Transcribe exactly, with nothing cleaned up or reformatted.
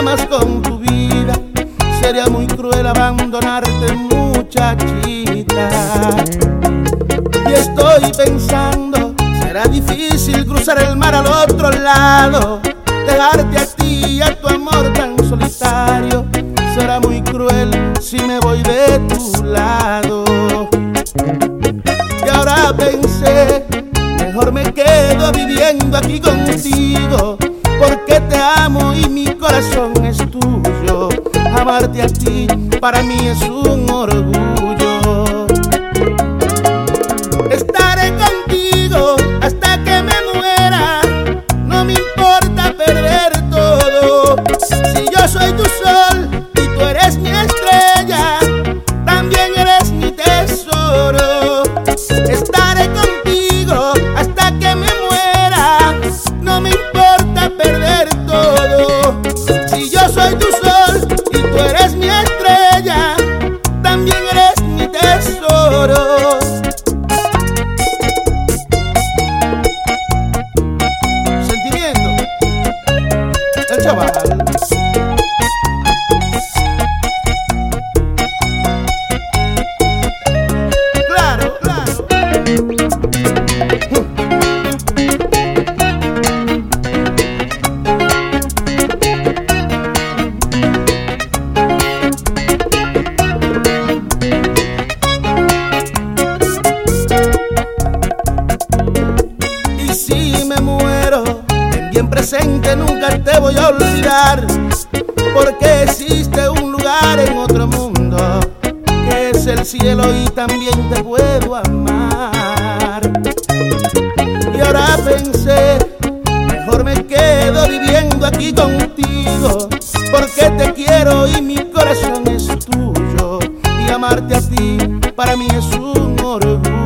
amas con tu vida, sería muy cruel abandonarte, muchachita. Y estoy pensando, será difícil cruzar el mar al otro lado, dejarte a ti y a tu amor tan solitario. Será muy cruel si me voy de tu lado. Y ahora pensé, mejor me quedo viviendo aquí contigo, porque te amo y mi corazón es tuyo. Amarte a ti para mí es un orgullo. Estaré contigo hasta que me muera, no me importa perder todo. Si yo soy tu sol y tú eres mi estrella, también eres mi tesoro. Estaré contigo hasta que me muera, no me importa perder todo. Si yo soy tu sol y tú eres mi estrella, también eres mi tesoro. Sentimiento, el chaval. Claro, claro. Y si me muero, en bien presente nunca te voy a olvidar, porque existe un lugar en otro mundo que es el cielo y también te puedo amar. Y ahora pensé, mejor me quedo viviendo aquí contigo, porque te quiero y mi corazón es tuyo. Y amarte a ti para mí es un orgullo.